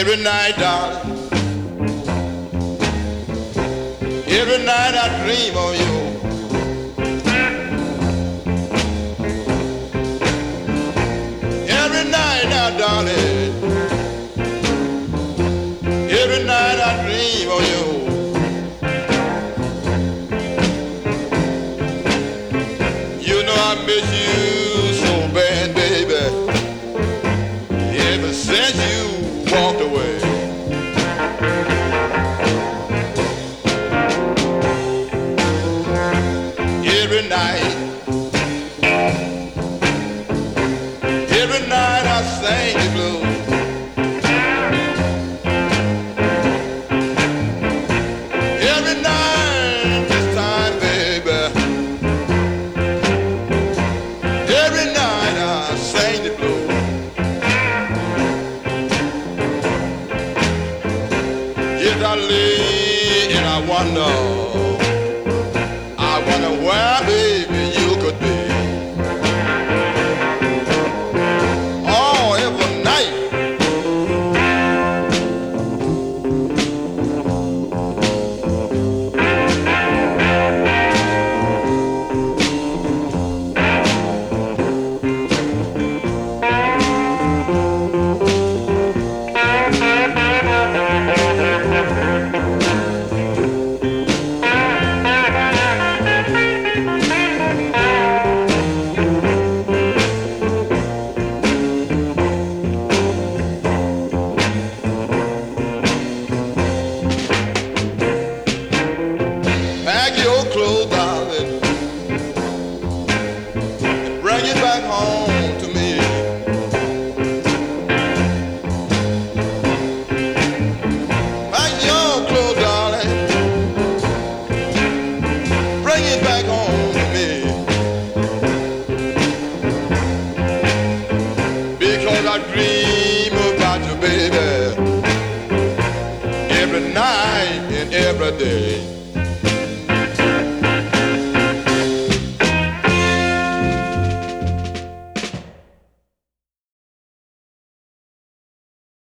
Every night, darling, every night I dream of you. Every night now, darling, every night I dream of you. You know I miss you so bad, baby, ever since you walked away. Every night I sing the blues. Every night this time, baby. Every night I sing the blues. Yes, I lay and I wonder.